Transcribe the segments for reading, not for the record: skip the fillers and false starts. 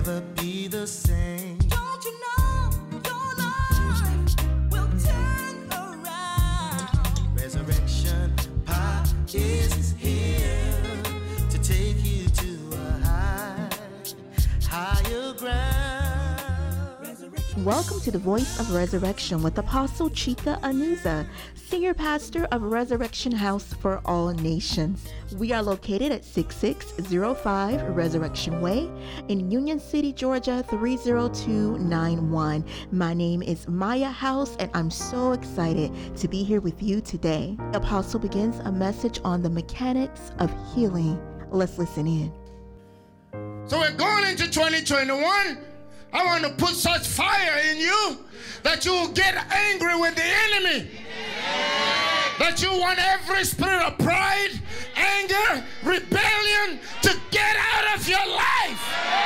never be the same. Don't you know your life will turn around? Resurrection power is here to take you to a higher ground. Welcome to the Voice of Resurrection with Apostle Chika Anuza, Senior Pastor of Resurrection House for All Nations. We are located at 6605 Resurrection Way in Union City, Georgia 30291. My name is Maya House, and I'm so excited to be here with you today. The Apostle begins a message on the mechanics of healing. Let's listen in. So we're going into 2021. I want to put such fire in you that you will get angry with the enemy. That you want every spirit of pride, anger, rebellion to get out of your life.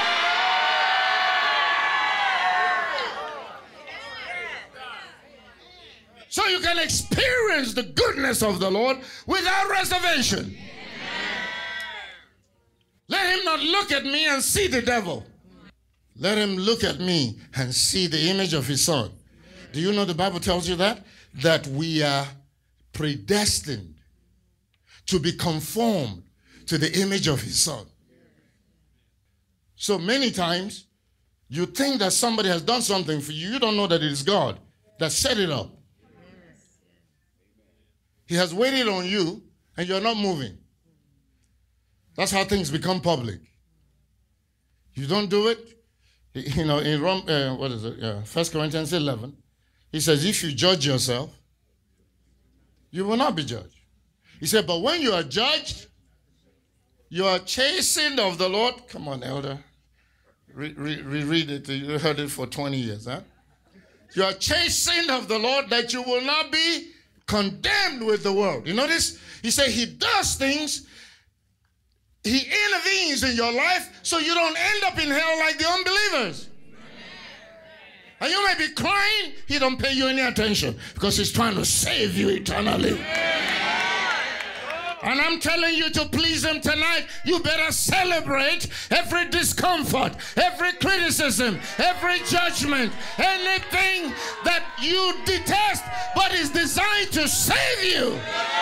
So you can experience the goodness of the Lord without reservation. Let him not look at me and see the devil. Let him look at me and see the image of his son. Do you know the Bible tells you that? That we are predestined to be conformed to the image of his son. So many times, you think that somebody has done something for you. You don't know that it is God that set it up. He has waited on you and you're not moving. That's how things become public. You don't do it. You know, in Rome, 1 Corinthians 11, he says, if you judge yourself, you will not be judged. He said, but when you are judged, you are chastened of the Lord. Come on, elder. Reread it. You heard it for 20 years, huh? You are chastened of the Lord that you will not be condemned with the world. You notice? He said he does things. He intervenes in your life so you don't end up in hell like the unbelievers. And you may be crying, he don't pay you any attention because he's trying to save you eternally. And I'm telling you to please him tonight, you better celebrate every discomfort, every criticism, every judgment, anything that you detest but is designed to save you.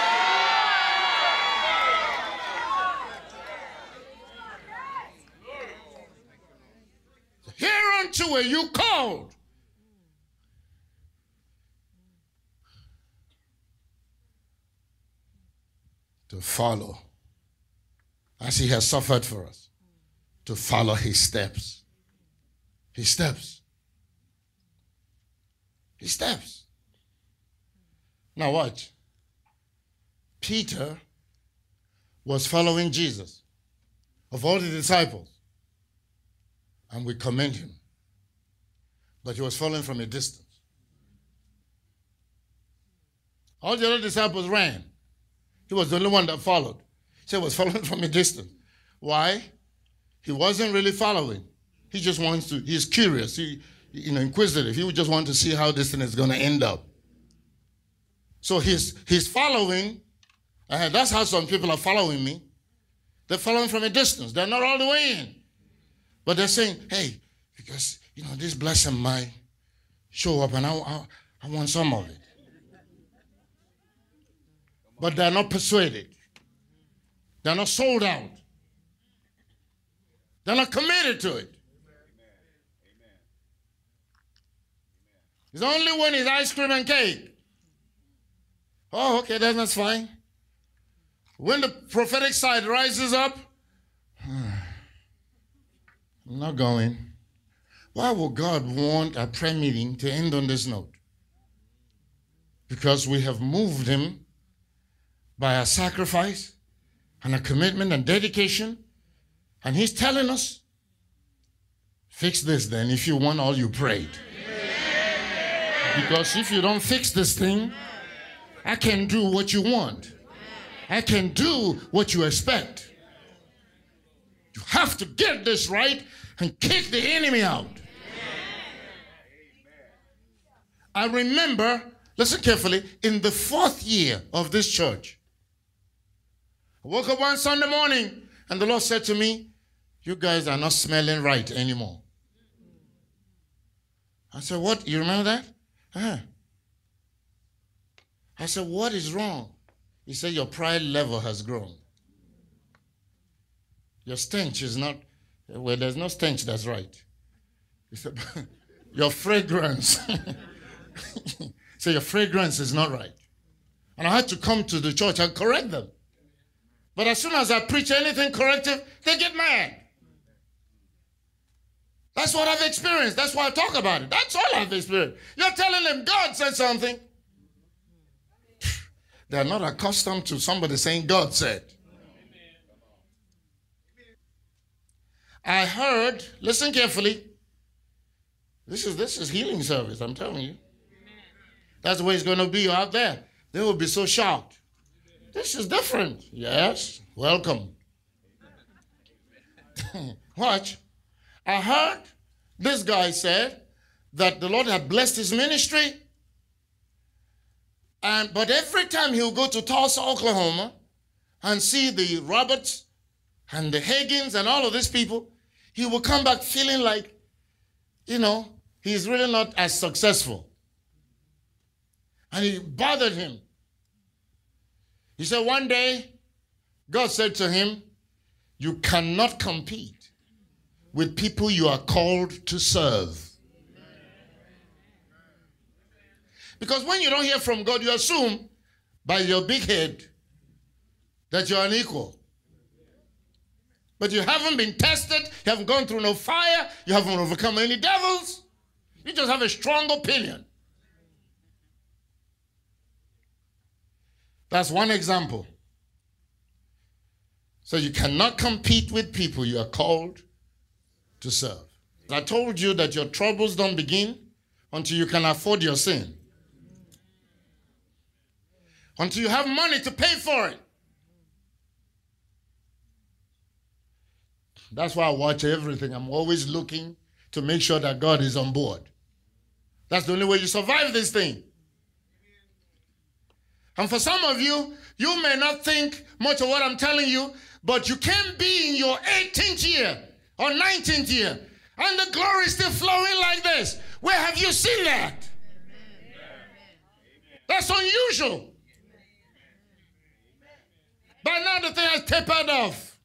Hereunto are you called. To follow, as he has suffered for us, to follow his steps. His steps. His steps. Now watch. Peter was following Jesus. Of all the disciples, and we commend him. But he was following from a distance. All the other disciples ran. He was the only one that followed. So he was following from a distance. Why? He wasn't really following. He just wants to, he's curious, inquisitive. He would just want to see how this thing is going to end up. So he's following, and that's how some people are following me. They're following from a distance. They're not all the way in. But they're saying, hey, because, this blessing might show up and I want some of it. But they're not persuaded. They're not sold out. They're not committed to it. It's only when it's ice cream and cake. Oh, okay, that's fine. When the prophetic side rises up, I'm not going. Why would God want a prayer meeting to end on this note? Because we have moved him by a sacrifice and a commitment and dedication. And he's telling us, fix this then if you want all you prayed. Because if you don't fix this thing, I can do what you want. I can do what you expect. You have to get this right and kick the enemy out. I remember, listen carefully, in the 4th year of this church, I woke up one Sunday morning and the Lord said to me, you guys are not smelling right anymore. I said, what? You remember that? I said, what is wrong? He said, your pride level has grown. Your stench is not, well, there's no stench that's right. He said, your fragrance. So your fragrance is not right. And I had to come to the church and correct them. But as soon as I preach anything corrective, they get mad. That's what I've experienced. That's why I talk about it. That's all I've experienced. You're telling them God said something. They're not accustomed to somebody saying God said. I heard, listen carefully. This is healing service, I'm telling you. That's the way it's going to be out there. They will be so shocked. This is different. Yes, welcome. Watch. I heard this guy said that the Lord had blessed his ministry. But every time he'll go to Tulsa, Oklahoma, and see the Roberts and the Hagins and all of these people, he will come back feeling like, he's really not as successful. And it bothered him. He said one day, God said to him, you cannot compete with people you are called to serve. Because when you don't hear from God, you assume by your big head that you're unequal. But you haven't been tested, you haven't gone through no fire, you haven't overcome any devils. You just have a strong opinion. That's one example. So you cannot compete with people you are called to serve. I told you that your troubles don't begin until you can afford your sin. Until you have money to pay for it. That's why I watch everything. I'm always looking to make sure that God is on board. That's the only way you survive this thing. And for some of you, you may not think much of what I'm telling you, but you can be in your 18th year or 19th year, and the glory is still flowing like this. Where have you seen that? That's unusual. By now the thing has tapered off.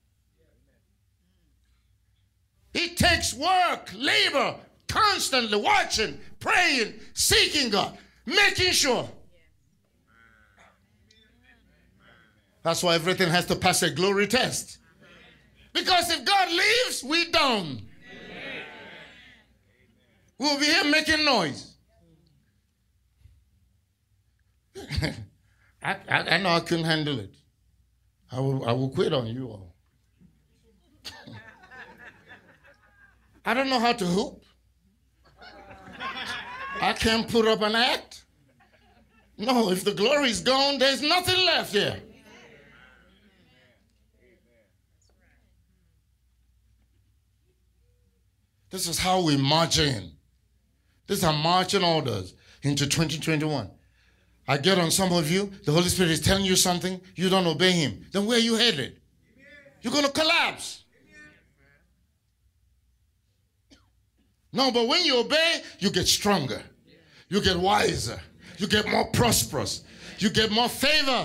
It takes work, labor, constantly watching, praying, seeking God, making sure. That's why everything has to pass a glory test. Because if God leaves, we don't. We'll be here making noise. I know I couldn't handle it. I will quit on you all. I don't know how to hoop. I can't put up an act. No, if the glory is gone, there's nothing left here. This is how we march in. These are marching orders into 2021. I get on some of you, the Holy Spirit is telling you something, you don't obey him. Then where are you headed? You're going to collapse. No, but when you obey, you get stronger. You get wiser. You get more prosperous. You get more favor.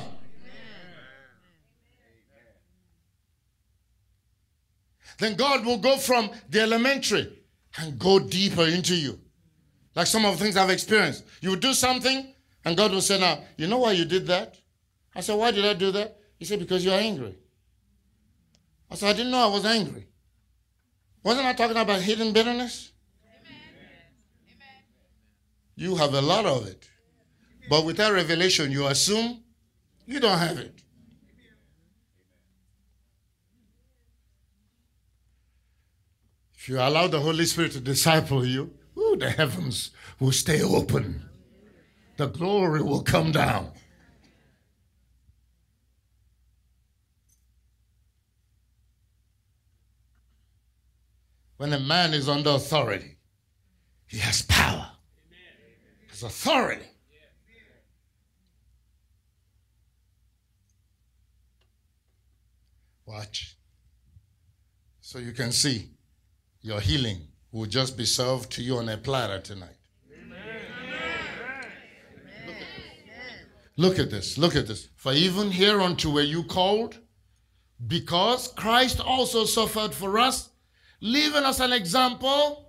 Then God will go from the elementary and go deeper into you. Like some of the things I've experienced. You would do something and God will say, now, you know why you did that? I said, why did I do that? He said, because you're angry. I said, I didn't know I was angry. Wasn't I talking about hidden bitterness? Amen. You have a lot of it. But with that revelation, you assume you don't have it. If you allow the Holy Spirit to disciple you, the heavens will stay open. The glory will come down. When a man is under authority, he has power. He has authority. Watch. So you can see your healing will just be served to you on a platter tonight. Look at this, look at this. For even hereunto were you called, because Christ also suffered for us, leaving us an example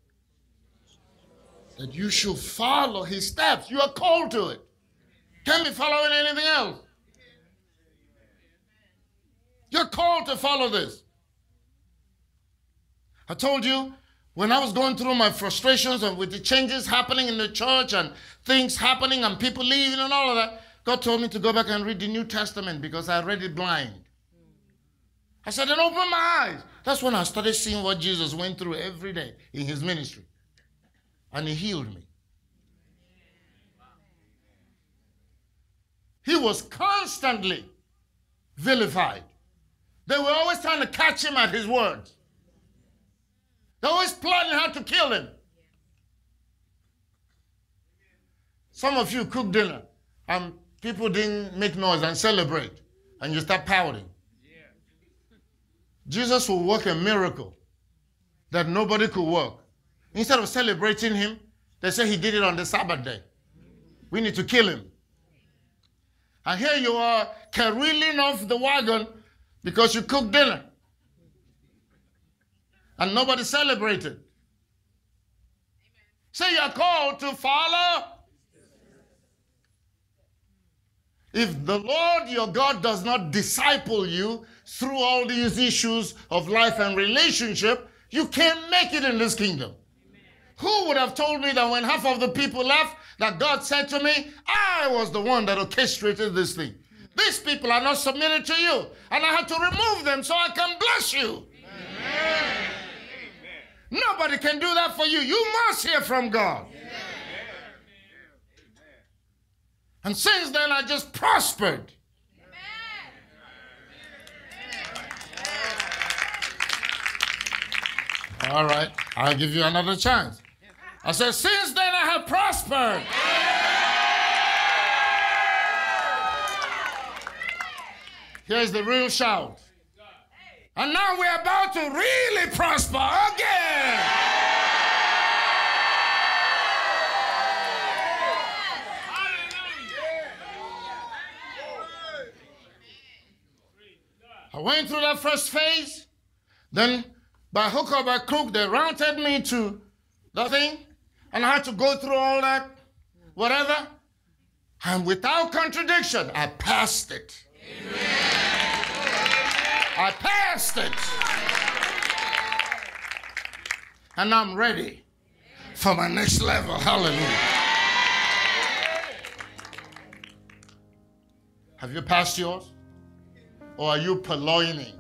that you should follow his steps. You are called to it. Can't be following anything else. You're called to follow this. I told you, when I was going through my frustrations and with the changes happening in the church and things happening and people leaving and all of that, God told me to go back and read the New Testament because I read it blind. I said, then open my eyes. That's when I started seeing what Jesus went through every day in his ministry. And he healed me. He was constantly vilified. They were always trying to catch him at his words. They're always plotting how to kill him. Some of you cook dinner and people didn't make noise and celebrate and you start pouting. Jesus will work a miracle that nobody could work. Instead of celebrating him, they say he did it on the Sabbath day. We need to kill him. And here you are careening off the wagon because you cooked dinner. And nobody celebrated. Say you're called to follow. If the Lord your God does not disciple you through all these issues of life and relationship, you can't make it in this kingdom. Who would have told me that when half of the people left, that God said to me, I was the one that orchestrated this thing. These people are not submitted to you, and I had to remove them so I can bless you. Amen. Nobody can do that for you. You must hear from God. Amen. And since then, I just prospered. Amen. All right, I'll give you another chance. I said, since then I have prospered. Here's the real shout. And now we're about to really prosper again. I went through that first phase. Then, by hook or by crook, they routed me to the thing. And I had to go through all that, whatever. And without contradiction, I passed it. Amen. I passed it. And I'm ready for my next level. Hallelujah. Have you passed yours? Or are you purloining?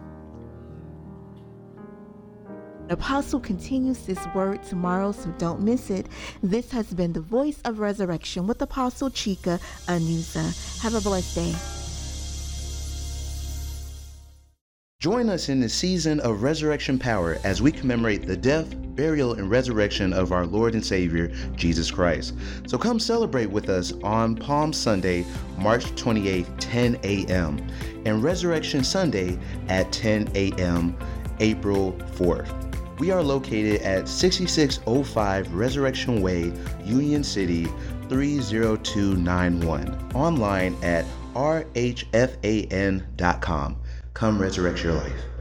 The Apostle continues this word tomorrow, so don't miss it. This has been the Voice of Resurrection with Apostle Chika Anusa. Have a blessed day. Join us in the season of resurrection power as we commemorate the death, burial, and resurrection of our Lord and Savior, Jesus Christ. So come celebrate with us on Palm Sunday, March 28th, 10 a.m., and Resurrection Sunday at 10 a.m., April 4th. We are located at 6605 Resurrection Way, Union City, 30291. Online at rhfan.com. Come resurrect your life.